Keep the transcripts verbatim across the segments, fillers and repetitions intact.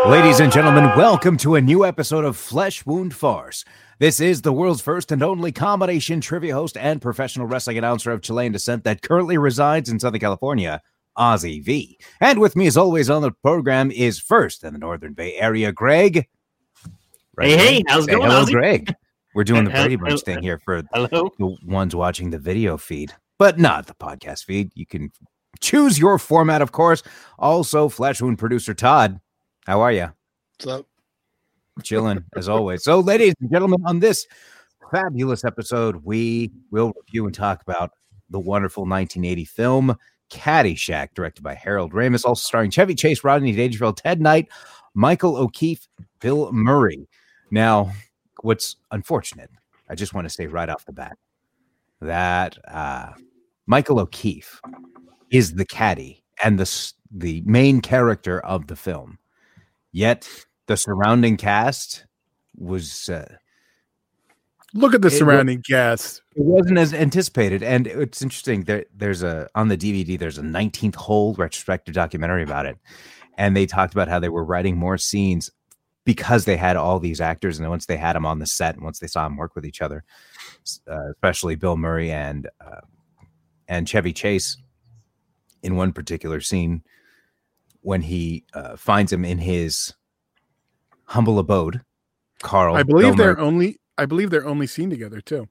Ladies and gentlemen, welcome to a new episode of Flesh Wound Farce. This is the world's first and only combination trivia host and professional wrestling announcer of Chilean descent that currently resides in Southern California, Ozzy V. And with me, as always, on the program is first in the Northern Bay Area, Greg. Right hey, hey, how's it going, Hello, Ozzy? Greg. We're doing the Brady Bunch thing here for Hello? the ones watching the video feed, but not the podcast feed. You can choose your format, of course. Also, Flesh Wound producer Todd. How are you? What's up? Chilling, as always. So, ladies and gentlemen, on this fabulous episode, we will review and talk about the wonderful nineteen eighty film Caddyshack, directed by Harold Ramis, also starring Chevy Chase, Rodney Dangerfield, Ted Knight, Michael O'Keefe, Bill Murray. Now, what's unfortunate, I just want to say right off the bat that uh, Michael O'Keefe is the caddy and the the main character of the film. Yet the surrounding cast was uh, look at the it, surrounding cast. It wasn't as anticipated, and it's interesting. There, there's a on the D V D. There's a nineteenth hole retrospective documentary about it, and they talked about how they were writing more scenes because they had all these actors, and once they had them on the set, and once they saw them work with each other, uh, especially Bill Murray and uh, and Chevy Chase, in one particular scene, when he uh, finds him in his humble abode, Carl. I believe Bill they're Murray. only. I believe they're only seen together too.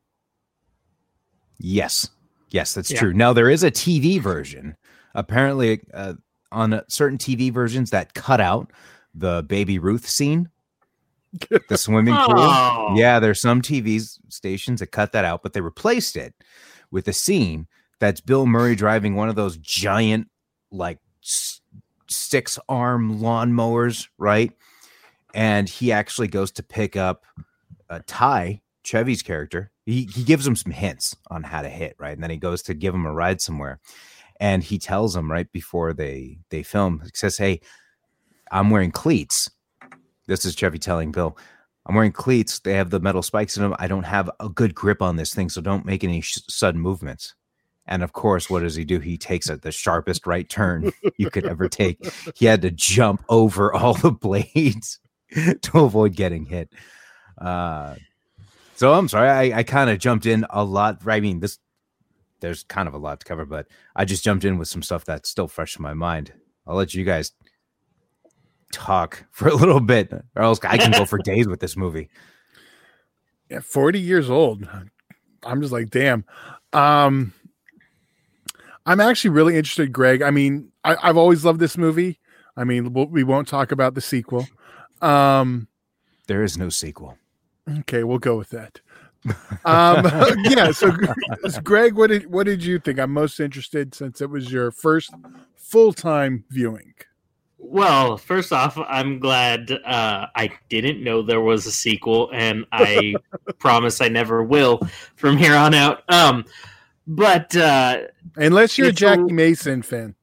Yes, yes, that's Yeah. true. Now there is a T V version. Apparently, uh, on a, certain T V versions that cut out the Baby Ruth scene, the swimming pool. Oh. Yeah, there's some T V stations that cut that out, but they replaced it with a scene that's Bill Murray driving one of those giant, like, s- six arm lawnmowers, right? And he actually goes to pick up uh, Ty, Chevy's character. He, he gives him some hints on how to hit, right? And then he goes to give him a ride somewhere. And he tells him right before they, they film, he says, "Hey, I'm wearing cleats." This is Chevy telling Bill, "I'm wearing cleats. They have the metal spikes in them. I don't have a good grip on this thing, so don't make any sh- sudden movements." And of course, what does he do? He takes a, the sharpest right turn you could ever take. He had to jump over all the blades to avoid getting hit. Uh, so I'm sorry, I, I kind of jumped in a lot. I mean, this there's kind of a lot to cover, but I just jumped in with some stuff that's still fresh in my mind. I'll let you guys talk for a little bit, or else I can go for days with this movie. Yeah, forty years old. I'm just like, damn. Um, I'm actually really interested, Greg. I mean, I, I've always loved this movie. I mean, we'll, we won't talk about the sequel. Um, There is no sequel. okay, we'll go with that. Um, yeah. So, Greg, what did what did you think? I'm most interested since it was your first full time viewing. Well, first off, I'm glad uh, I didn't know there was a sequel, and I promise I never will from here on out. Um, but uh, Unless you're a It's Jackie a- Mason fan.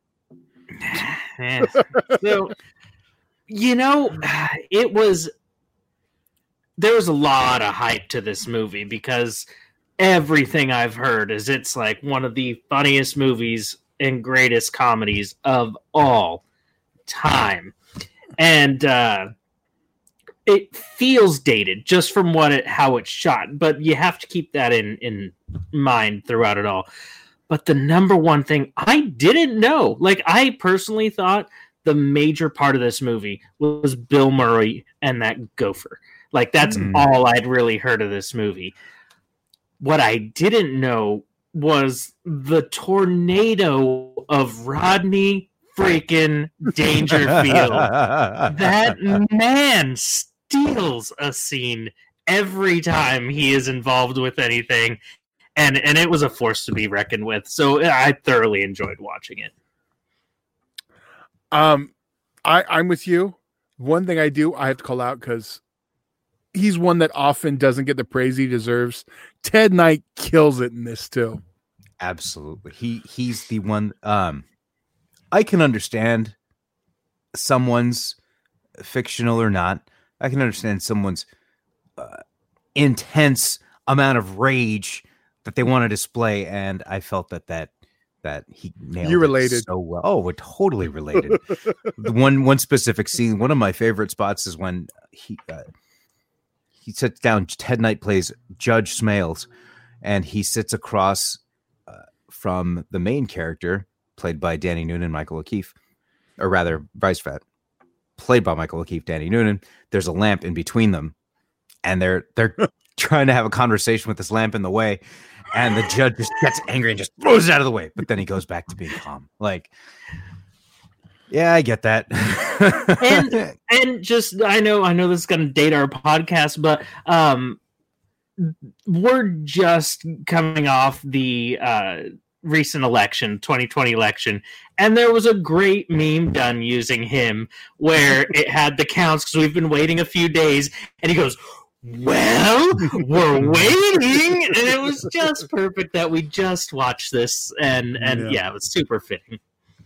eh, so you know, it was there was a lot of hype to this movie because everything I've heard is it's like one of the funniest movies and greatest comedies of all time. And uh, it feels dated just from what it how it's shot, but you have to keep that in, in mind throughout it all. But the number one thing I didn't know, like I personally thought the major part of this movie was Bill Murray and that gopher. Like that's Mm. all I'd really heard of this movie. What I didn't know was the tornado of Rodney freaking Dangerfield. That man steals a scene every time he is involved with anything, and and it was a force to be reckoned with. So I thoroughly enjoyed watching it. Um, I, I'm with you. One thing I do, I have to call out because he's one that often doesn't get the praise he deserves. Ted Knight kills it in this too. Absolutely. He he's the one. Um, I can understand someone's fictional or not. I can understand someone's uh, intense amount of rage that they want to display, and I felt that that that he nailed. You it related so well. Oh, we're totally related. The one one specific scene, one of my favorite spots is when he uh, he sits down. Ted Knight plays Judge Smales, and he sits across uh, from the main character, played by Danny Noonan, Michael O'Keefe, or rather, vice versa, played by Michael O'Keefe, Danny Noonan. There's a lamp in between them, and they're they're trying to have a conversation with this lamp in the way, and the judge just gets angry and just throws it out of the way. But then he goes back to being calm. Like, yeah, I get that. and and just I know I know this is going to date our podcast, but um, we're just coming off the uh, recent election, twenty twenty election, and there was a great meme done using him where it had the counts because we've been waiting a few days, and he goes, well, we're waiting, and it was just perfect that we just watched this, and and yeah, yeah it was super fitting.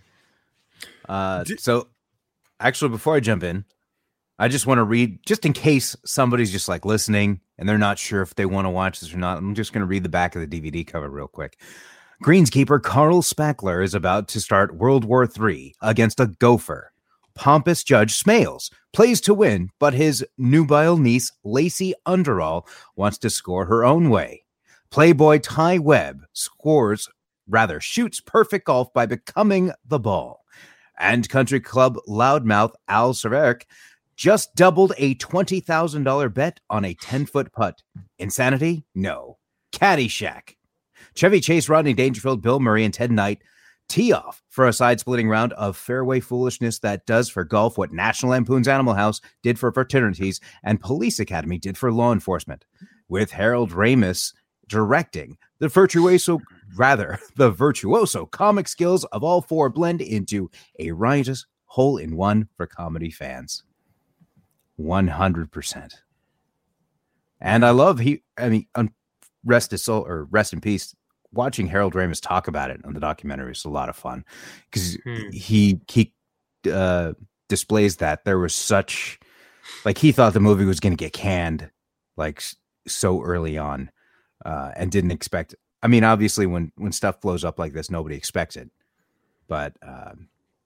Uh, so, actually, before I jump in, I just want to read, just in case somebody's just like listening and they're not sure if they want to watch this or not. I'm just going to read the back of the D V D cover real quick. Greenskeeper Carl Spackler is about to start World War Three against a gopher. Pompous Judge Smales plays to win, but his nubile niece, Lacey Underall, wants to score her own way. Playboy Ty Webb scores, rather shoots perfect golf by becoming the ball. And country club loudmouth Al Cerveric just doubled a twenty thousand dollars bet on a ten-foot putt. Insanity? No. Caddyshack. Chevy Chase, Rodney Dangerfield, Bill Murray, and Ted Knight tee off for a side-splitting round of fairway foolishness that does for golf what National Lampoon's Animal House did for fraternities and Police Academy did for law enforcement. With Harold Ramis directing, the virtuoso, rather, the virtuoso comic skills of all four blend into a riotous hole-in-one for comedy fans. one hundred percent. And I love, he, I mean, rest his soul, or rest in peace, watching Harold Ramis talk about it on the documentary is a lot of fun because hmm. he he uh, displays that there was such, like, he thought the movie was going to get canned like so early on uh, and didn't expect. I mean, obviously, when when stuff blows up like this, nobody expects it. But uh,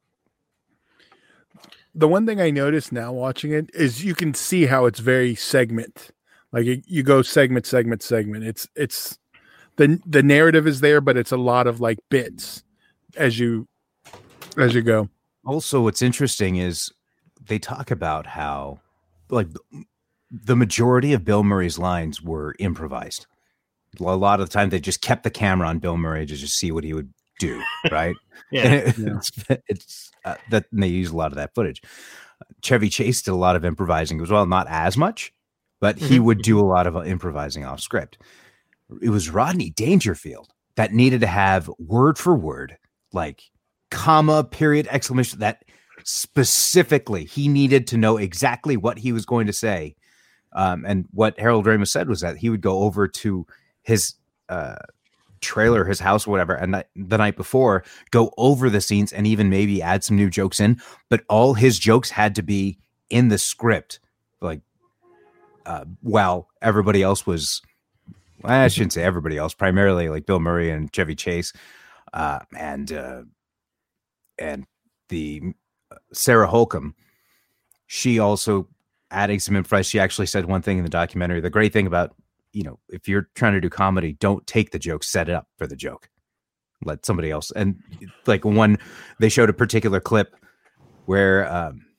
the one thing I noticed now watching it is you can see how it's very segment. Like you, you go segment, segment, segment. It's it's. The the narrative is there, but it's a lot of like bits as you as you go. Also, what's interesting is they talk about how like the majority of Bill Murray's lines were improvised. A lot of the time they just kept the camera on Bill Murray to just see what he would do, right? yeah. It, yeah. It's, it's uh, that and they use a lot of that footage. Chevy Chase did a lot of improvising as well, not as much, but he would do a lot of improvising off script. It was Rodney Dangerfield that needed to have word for word, like comma, period, exclamation, that specifically he needed to know exactly what he was going to say. Um, and what Harold Ramis said was that he would go over to his uh, trailer, his house, or whatever, and the night before, go over the scenes and even maybe add some new jokes in. But all his jokes had to be in the script, like uh, while everybody else was. I shouldn't say everybody else, primarily like Bill Murray and Chevy Chase, uh, and uh, and the uh, Sarah Holcomb. She also adding some info. She actually said one thing in the documentary. The great thing about, you know, if you're trying to do comedy, don't take the joke, set it up for the joke. Let somebody else. And like one, they showed a particular clip where um,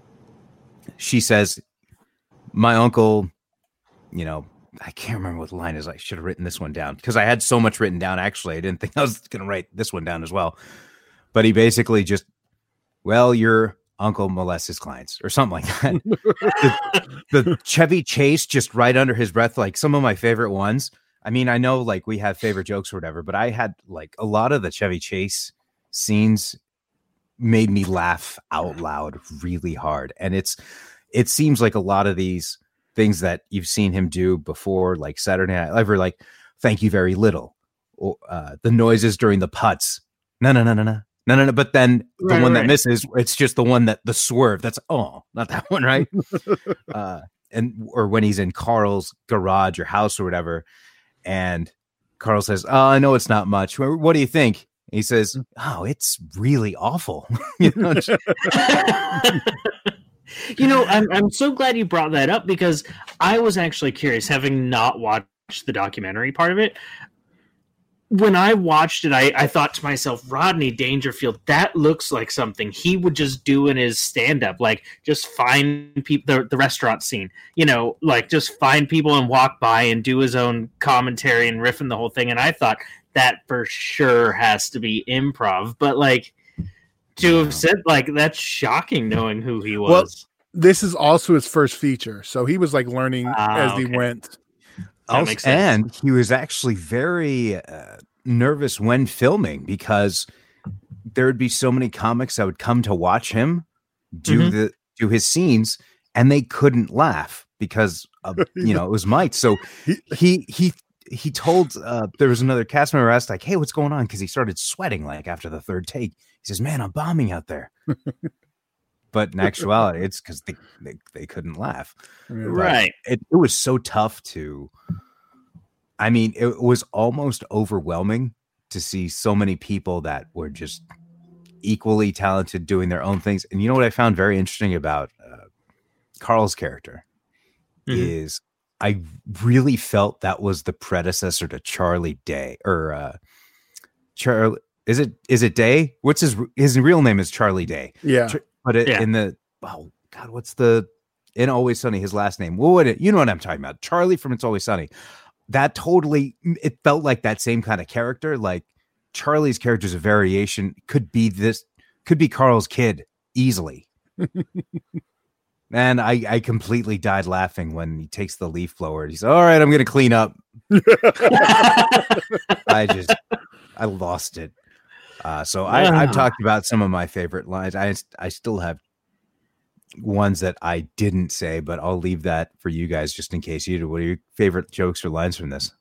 she says, "My uncle, you know." I can't remember what the line is. I should have written this one down because I had so much written down. Actually, I didn't think I was going to write this one down as well. But he basically just, well, your uncle molests his clients or something like that. the, the Chevy Chase just right under his breath, like some of my favorite ones. I mean, I know like we have favorite jokes or whatever, but I had like a lot of the Chevy Chase scenes made me laugh out loud really hard. And it's, it seems like a lot of these things that you've seen him do before, like Saturday Night Live, or like "Thank You Very Little," or uh, the noises during the putts. No, no, no, no, no, no, no, no. But then the right, one right. that misses, it's just the one that the swerve. That's oh, not that one, right? uh, and or when he's in Carl's garage or house or whatever, and Carl says, "Oh, I know it's not much. What do you think?" He says, "Oh, it's really awful." you know, just- You know, I'm I'm so glad you brought that up because I was actually curious, having not watched the documentary part of it. When I watched it, I, I thought to myself, Rodney Dangerfield, that looks like something he would just do in his stand-up, like just find people, the, the restaurant scene, you know, like just find people and walk by and do his own commentary and riffing the whole thing. And I thought that for sure has to be improv, but like to have said like that's shocking knowing who he was. Well, this is also his first feature, so he was like learning Ah, as okay. he went. That makes sense. And he was actually very uh, nervous when filming because there would be so many comics that would come to watch him do Mhm. the do his scenes, and they couldn't laugh because of, you know, it was Mike. So he he he told uh, there was another cast member asked like, "Hey, what's going on?" Because he started sweating like after the third take. He says, "Man, I'm bombing out there." But in actuality, it's because they, they they couldn't laugh. But Right. It, it was so tough to. I mean, it was almost overwhelming to see so many people that were just equally talented doing their own things. And you know what I found very interesting about uh, Carl's character Mhm. is I really felt that was the predecessor to Charlie Day or uh, Charlie. Is it is it Day? What's his his real name is Charlie Day. Yeah. Ch- But it, Yeah. in the oh god, what's the in Always Sunny? His last name? What would it? You know what I'm talking about? Charlie from It's Always Sunny. That totally. It felt like that same kind of character. Like Charlie's character is a variation. Could be this. Could be Carl's kid easily. And I I completely died laughing when he takes the leaf blower. He's all right. I'm gonna clean up. I just I lost it. Uh, so I, Ah. I've talked about some of my favorite lines. I I still have ones that I didn't say, but I'll leave that for you guys just in case you do. What are your favorite jokes or lines from this?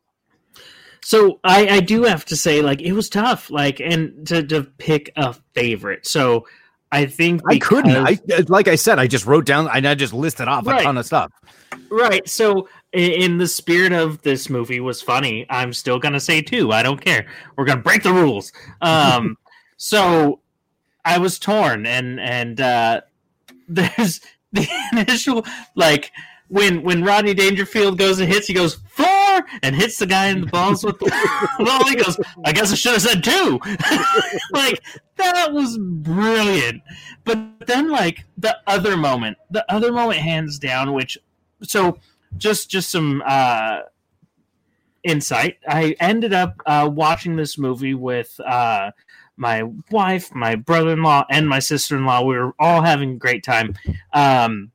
So I, I do have to say, like, it was tough, like, and to, to pick a favorite. So I think I couldn't. I because- like I said, I just wrote down and I just listed off Right. a ton of stuff. right. So i- in the spirit of this movie was funny, I'm still gonna say two. I don't care. We're gonna break the rules. Um, so I was torn, and and uh, there's the initial like. When when Rodney Dangerfield goes and hits, he goes four and hits the guy in the balls with the ball. He goes, I guess I should have said two. Like that was brilliant. But then like the other moment, the other moment hands down, which so just just some uh insight. I ended up uh watching this movie with uh my wife, my brother-in-law, and my sister-in-law. We were all having a great time. Um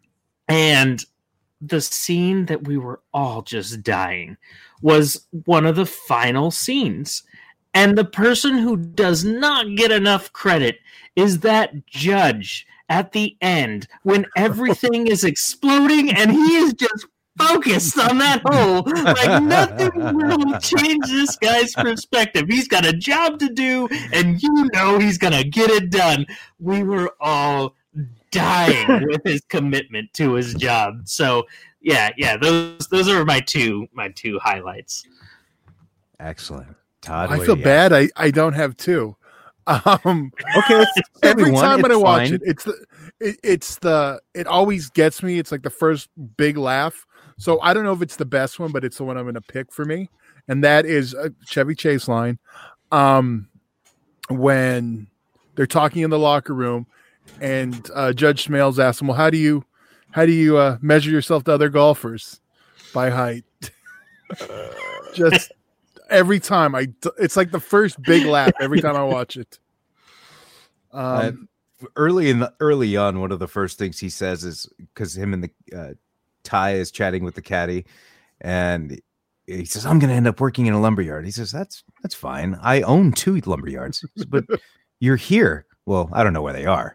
and the scene that we were all just dying was one of the final scenes. And the person who does not get enough credit is that judge at the end when everything is exploding and he is just focused on that hole. Like nothing will change this guy's perspective. He's got a job to do and you know he's going to get it done. We were all dying with his commitment to his job. So yeah, yeah, those those are my two my two highlights. Excellent. Todd, I what feel do you got? bad. I, I don't have two. Um, Okay, it's every everyone, time when it's I watch fine. it, it's the it, it's the it always gets me. It's like the first big laugh. So I don't know if it's the best one, but it's the one I'm going to pick for me, and that is a Chevy Chase line. Um, when they're talking in the locker room, and uh, Judge Smales asks him, "Well, how do you how do you uh, measure yourself to other golfers? By height." Just every time I, it's like the first big laugh every time I watch it. Um, Uh, early in the early on, one of the first things he says is because him and the uh, Ty is chatting with the caddy, and he says, "I'm going to end up working in a lumberyard." He says, "That's that's fine. I own two lumberyards, He says, but you're here." Well, I don't know where they are.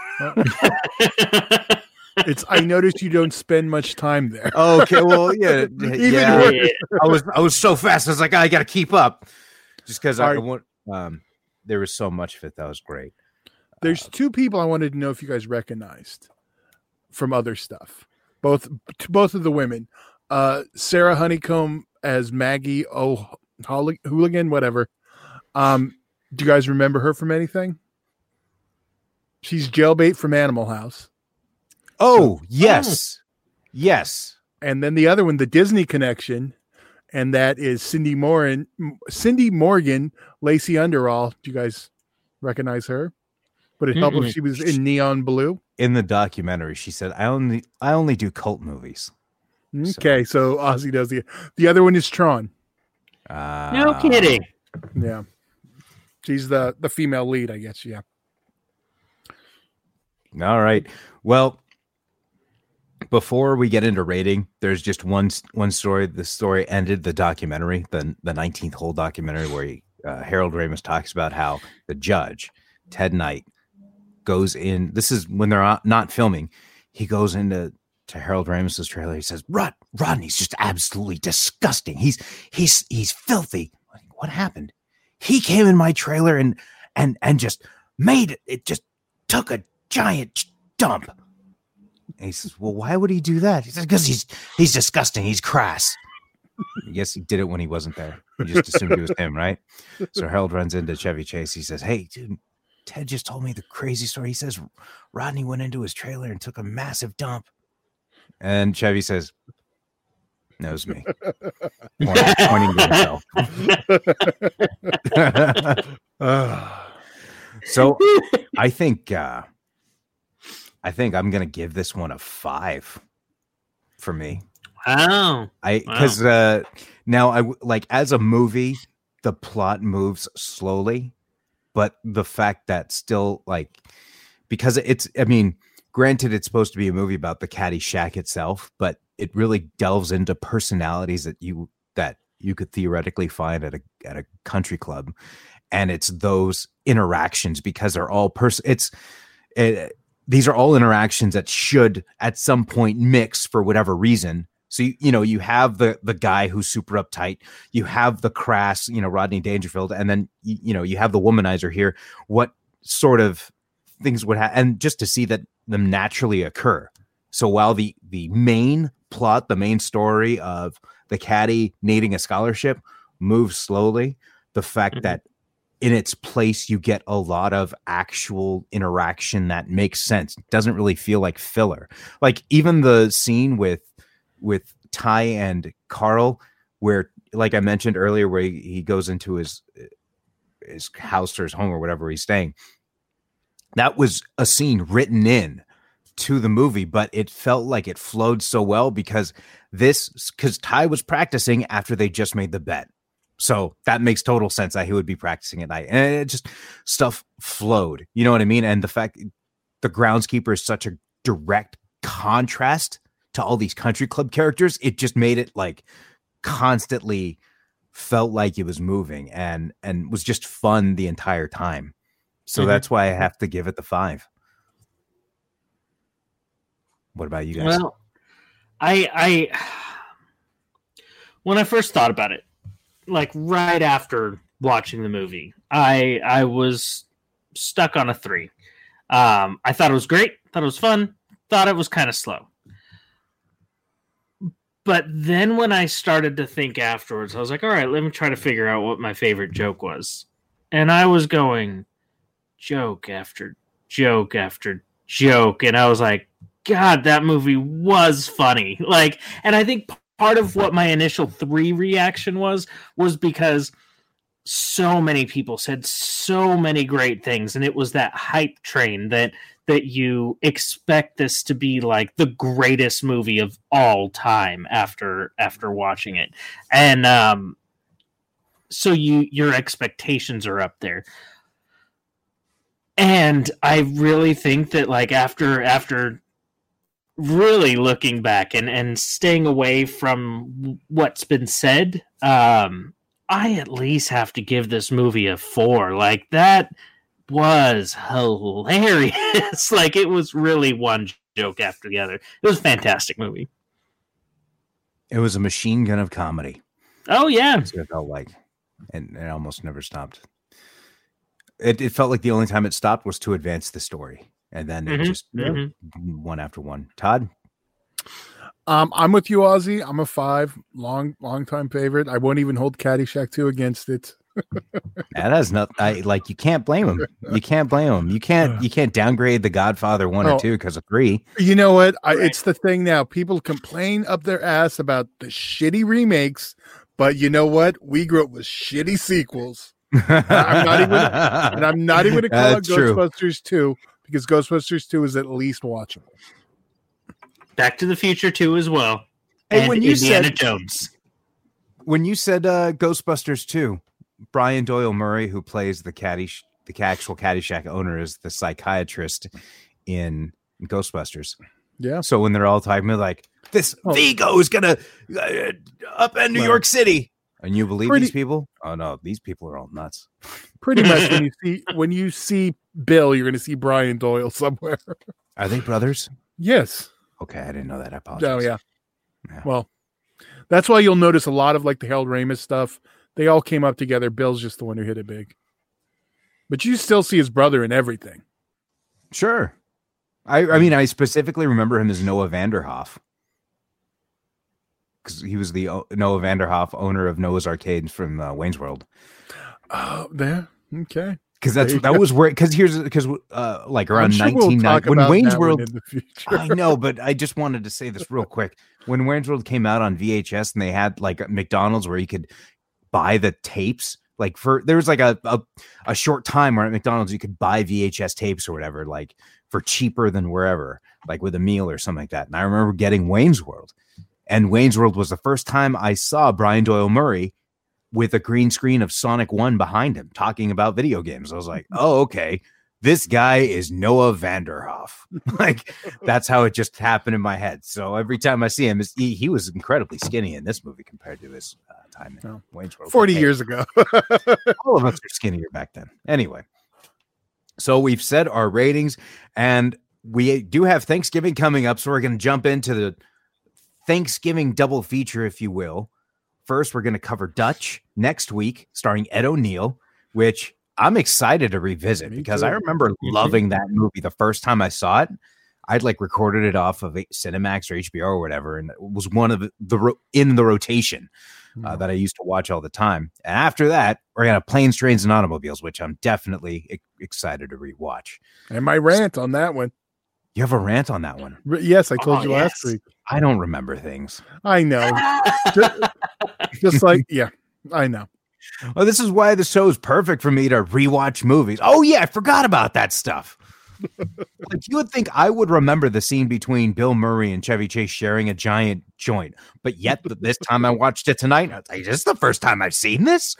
it's I noticed you don't spend much time there. Okay, well, yeah, Even yeah. worse. I was I was so fast. I was like, I got to keep up, just because I All right. want. Um, there was so much of it that was great. There's two people I wanted to know if you guys recognized from other stuff. Both both of the women, uh, Sarah Honeycomb as Maggie O'Hooligan, whatever. Um, Do you guys remember her from anything? She's Jailbait from Animal House. Oh, yes. Yes. And then the other one, the Disney connection, and that is Cindy Morgan, Cindy Morgan, Lacey Underall. Do you guys recognize her? Would it help Mm-mm. if she was in Neon Blue? In the documentary, she said, I only I only do cult movies. Okay, so, so Ozzy does the the other one is Tron. Uh, No kidding. Yeah. She's the, the female lead, I guess, yeah. All right. Well, before we get into rating, there's just one one story. The story ended the documentary, the the nineteenth hole documentary, where he, uh, Harold Ramis talks about how the judge, Ted Knight, goes in. This is when they're not filming. He goes into to Harold Ramis's trailer. He says, "Rod Rodney's just absolutely disgusting. He's he's he's filthy." What happened? He came in my trailer and and and just made it. It just took a giant dump. And he says, "Well, why would he do that?" He says, "Because he's he's disgusting. He's crass." I guess he did it when he wasn't there. He just assumed it was him, right? So Harold runs into Chevy Chase. He says, "Hey, dude, Ted just told me the crazy story. He says Rodney went into his trailer and took a massive dump." And Chevy says, "Knows me." Pointing, pointing to himself. So I think uh, I think I'm gonna give this one a five for me. Wow. I because wow. uh, now I like as a movie, the plot moves slowly, but the fact that still like because it's I mean, granted, it's supposed to be a movie about the Caddyshack itself, but it really delves into personalities that you that you could theoretically find at a at a country club, and it's those interactions because they're all person. It's it, these are all interactions that should at some point mix for whatever reason. So, you, you know, you have the the guy who's super uptight, you have the crass, you know, Rodney Dangerfield, and then, you, you know, you have the womanizer here. What sort of things would happen? And just to see that them naturally occur. So while the the main plot, the main story of the caddy needing a scholarship moves slowly, the fact mm-hmm. that in its place, you get a lot of actual interaction that makes sense. It doesn't really feel like filler. Like even the scene with with Ty and Carl, where, like I mentioned earlier, where he, he goes into his his house or his home or whatever he's staying. That was a scene written in to the movie, but it felt like it flowed so well because this because Ty was practicing after they just made the bet. So that makes total sense that he would be practicing at night. And it just stuff flowed. You know what I mean? And the fact the groundskeeper is such a direct contrast to all these country club characters, it just made it like constantly felt like it was moving and and was just fun the entire time. So mm-hmm. that's why I have to give it the five. What about you guys? Well, I I when I first thought about it, like right after watching the movie, I I was stuck on a three. Um, I thought it was great, thought it was fun, thought it was kind of slow. But then when I started to think afterwards, I was like, all right, let me try to figure out what my favorite joke was. And I was going joke after joke after joke. And I was like, God, that movie was funny. Like, and I think part of what my initial three reaction was, was because so many people said so many great things. And it was that hype train that, that you expect this to be like the greatest movie of all time after, after watching it. And, um, so you, your expectations are up there. And I really think that like after, after, really looking back and, and staying away from what's been said, um, I at least have to give this movie a four. Like that was hilarious. Like it was really one joke after the other. It was a fantastic movie. It was a machine gun of comedy. Oh yeah. That's what it felt like. And it almost never stopped. It, it felt like the only time it stopped was to advance the story. And then it mm-hmm, just mm-hmm. one after one. Todd? Um, I'm with you, Ozzy. I'm a five. Long, long time favorite. I won't even hold Caddyshack two against it. That has nothing. I like. You can't blame him. You can't blame him. You can't. You can't downgrade The Godfather one Oh. or two because of three. You know what? I, Right. it's the thing now. People complain up their ass about the shitty remakes, but you know what? We grew up with shitty sequels, I'm not even- and I'm not even going to call it That's true. Ghostbusters two because Ghostbusters two is at least watchable. Back to the Future two as well. Hey, and when you Indiana said- Jones. When you said uh, Ghostbusters two, Brian Doyle Murray, who plays the caddy, the actual Caddyshack owner, is the psychiatrist in Ghostbusters. Yeah. So when they're all talking about like this Oh. Vigo is gonna uh, upend New Well, York City, and you believe pretty- these people? Oh no, these people are all nuts. Pretty much when you see when you see Bill, you're going to see Brian Doyle somewhere. Are they brothers? Yes. Okay, I didn't know that. I apologize. Oh yeah. Yeah. Well, that's why you'll notice a lot of like the Harold Ramis stuff. They all came up together. Bill's just the one who hit it big. But you still see his brother in everything. Sure. I, I mean, I specifically remember him as Noah Vanderhoff because he was the o- Noah Vanderhoff owner of Noah's Arcade from uh, Wayne's World. Oh, there. Okay. Because that's There you that go. was where because here's because uh, like around I'm sure we'll nineteen talk ninety when about Wayne's that one World. in the future. I know, but I just wanted to say this real quick. When Wayne's World came out on V H S and they had like a McDonald's where you could buy the tapes, like for there was like a, a a short time where at McDonald's you could buy V H S tapes or whatever, like for cheaper than wherever, like with a meal or something like that. And I remember getting Wayne's World, and Wayne's World was the first time I saw Brian Doyle Murray with a green screen of Sonic one behind him talking about video games. I was like, oh, okay. This guy is Noah Vanderhoff. Like that's how it just happened in my head. So every time I see him, it's- he, he was incredibly skinny in this movie compared to his uh, time in Oh. Wayne's World. forty Hey, years ago. all of us are skinnier back then. Anyway, so we've said our ratings, and we do have Thanksgiving coming up. So we're going to jump into the Thanksgiving double feature, if you will. First, we're going to cover Dutch next week, starring Ed O'Neill, which I'm excited to revisit Me because too. I remember loving that movie the first time I saw it. I'd like recorded it off of Cinemax or H B O or whatever, and it was one of the, the ro- in the rotation uh, that I used to watch all the time. And after that, we're gonna have Planes, Trains, and Automobiles, which I'm definitely e- excited to rewatch. And my rant on that one. You have a rant on that one. R- Yes, I told Oh, you last yes. week. I don't remember things. I know. just, just like, yeah, I know. Well, this is why the show is perfect for me to rewatch movies. Oh yeah, I forgot about that stuff. Like you would think I would remember the scene between Bill Murray and Chevy Chase sharing a giant joint, but yet th- this time I watched it tonight, I was like, "This is the first time I've seen this."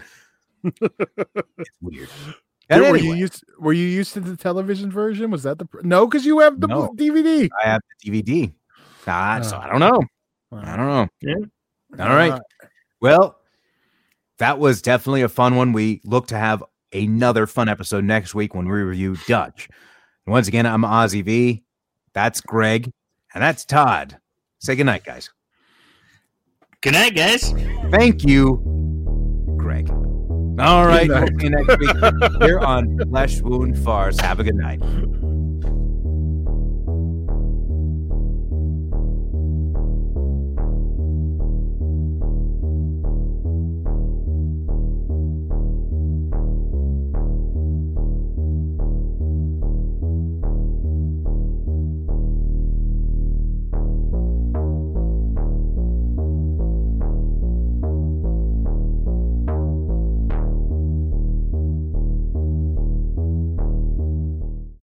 It's weird. And were anyway, you used were you used to the television version? Was that the pr- no? Because you have the No. D V D. I have the D V D. Ah, so Oh. I don't know. I don't know. Yeah. All right. Uh, Well, that was definitely a fun one. We look to have another fun episode next week when we review Dutch. And once again, I'm Ozzy V. That's Greg. And that's Todd. Say goodnight, guys. Good night, guys. Thank you, Greg. All right. Good night. We'll see you next week here on Flesh Wound Farce. Have a good night.